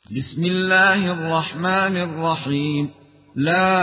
بسم الله الرحمن الرحيم. لا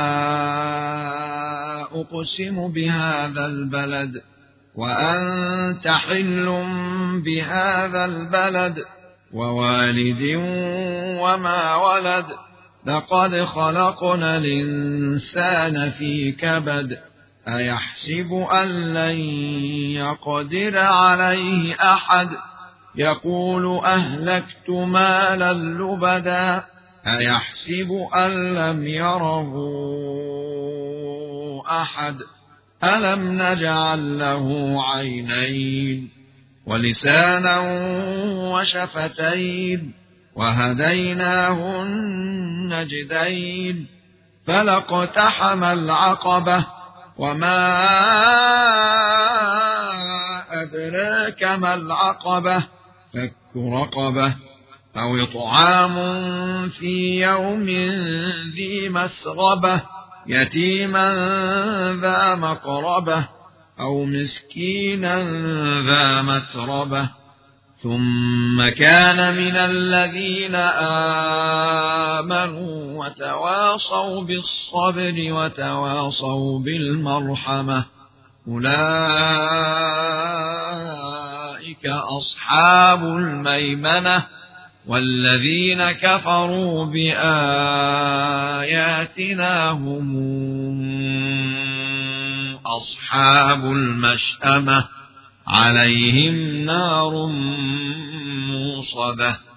أقسم بهذا البلد وأنت حل بهذا البلد ووالد وما ولد. لقد خلقنا الإنسان في كبد. أيحسب أن لن يقدر عليه أحد. يقول أهلكت مالا لبدا. أيحسب أن لم يره أحد. ألم نجعل له عينين ولسانا وشفتين وهديناه النجدين. فلاقتحم العقبة وما أدراك ما العقبة. فك رقبة أو إطعام في يوم ذي مسغبة يتيما ذا مقربة أو مسكينا ذا متربة. ثم كان من الذين آمنوا وتواصوا بالصبر وتواصوا بالمرحمة. أولئك أصحاب الميمنة. والذين كفروا بآياتنا هم أصحاب المشأمة عليهم نار موصدة.